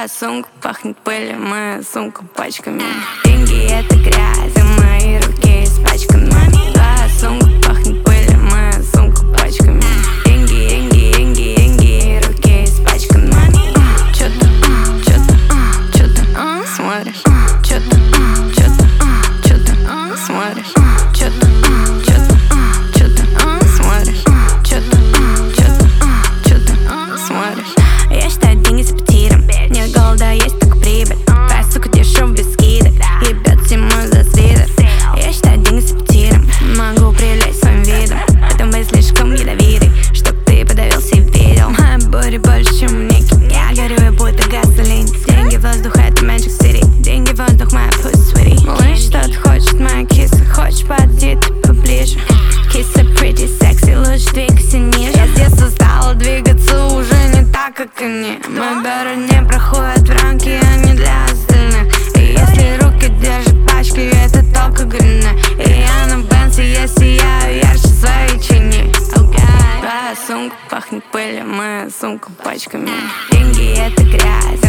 сумка пахнет пылью, моя сумка пачками. Деньги — это грязь, а мои руки испачканы. Твоя сумка пахнет пылью, моя сумка пачками. Деньги, руки испачканы. Чё-то смотришь. Чё-то смотришь. Чё-то смотришь. Чё-то смотришь. Я считаю деньги с аппетитом. Нет голода, есть только прибыль. Твоя сука дешёв без скидок, ебёт зимой за свитер. Я считаю деньги с аппетитом. Могу привлечь своим видом, поэтому вы слишком ядовитый, чтоб ты подавился и видел. Моя буря больше, чем у Ники. Я горю и будто газолин. Деньги, воздух — это Magic City. Деньги, воздух — моя pussy sweetie. Малыш, что ты хочешь, моя киса? Хочешь, подойди ты поближе. Киса pretty sexy, лучше двигайся ниже. Я с детства стала двигаться уже не так, как они. Мои бедра не проходят в рамки, они для остальных. И если руки держат пачки, это только грязно. И я на Бенце, я сияю ярче своей чини. Твоя сумка пахнет пылью, моя сумка пачками. Деньги — это грязь.